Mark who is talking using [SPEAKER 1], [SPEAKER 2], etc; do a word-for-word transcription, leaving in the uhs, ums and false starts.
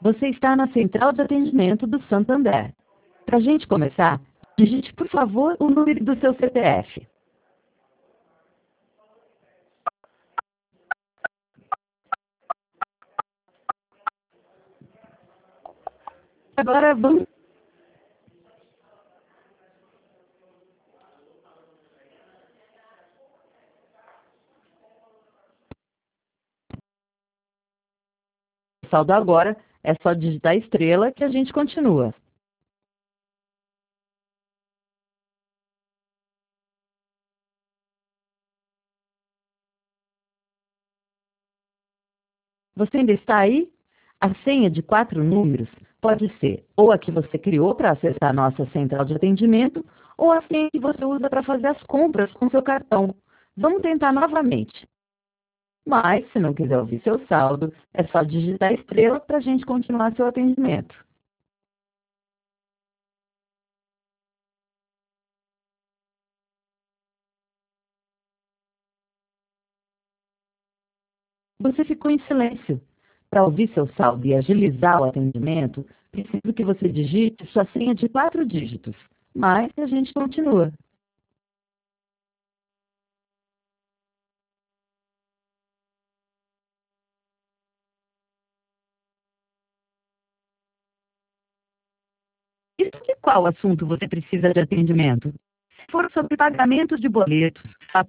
[SPEAKER 1] Você está na central de atendimento do Santander. Para a gente começar, digite, por favor, o número do seu C P F. Agora vamos... Saldo agora, é só digitar estrela que a gente continua. Você ainda está aí? A senha de quatro números pode ser ou a que você criou para acessar a nossa central de atendimento, ou a senha que você usa para fazer as compras com seu cartão. Vamos tentar novamente. Mas, se não quiser ouvir seu saldo, é só digitar estrela para a gente continuar seu atendimento. Você ficou em silêncio. Para ouvir seu saldo e agilizar o atendimento, preciso que você digite sua senha de quatro dígitos. Mas a gente continua. E sobre qual assunto você precisa de atendimento? Se for sobre pagamento de boletos,